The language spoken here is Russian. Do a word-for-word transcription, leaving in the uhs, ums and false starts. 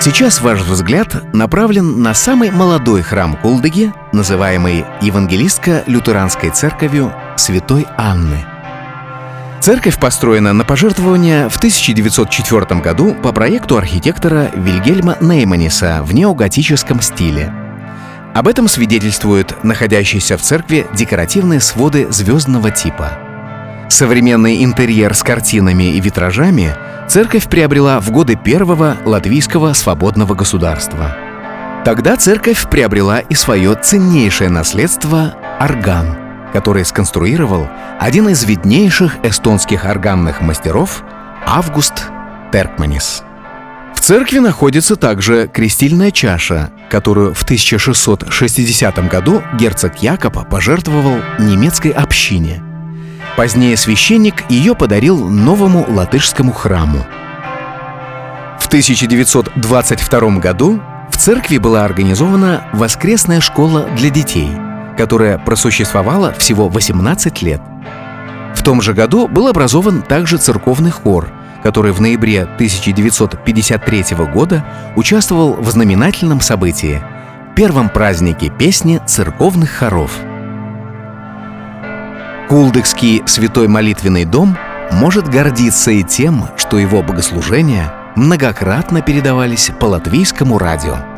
Сейчас ваш взгляд направлен на самый молодой храм Кулдыги, называемый Евангелистско-лютеранской церковью Святой Анны. Церковь построена на пожертвования в тысяча девятьсот четвёртом году по проекту архитектора Вильгельма Нейманиса в неоготическом стиле. Об этом свидетельствуют находящиеся в церкви декоративные своды звездного типа. Современный интерьер с картинами и витражами церковь приобрела в годы первого латвийского свободного государства. Тогда церковь приобрела и свое ценнейшее наследство – орган, который сконструировал один из виднейших эстонских органных мастеров Август Теркманис. В церкви находится также крестильная чаша, которую в тысяча шестьсот шестидесятом году герцог Якоб пожертвовал немецкой общине. Позднее священник ее подарил новому латышскому храму. В тысяча девятьсот двадцать втором году в церкви была организована воскресная школа для детей, которая просуществовала всего восемнадцать лет. В том же году был образован также церковный хор, который в ноябре тысяча девятьсот пятьдесят третьего года участвовал в знаменательном событии – первом празднике песни церковных хоров. Кулдыгский святой молитвенный дом может гордиться и тем, что его богослужения многократно передавались по латвийскому радио.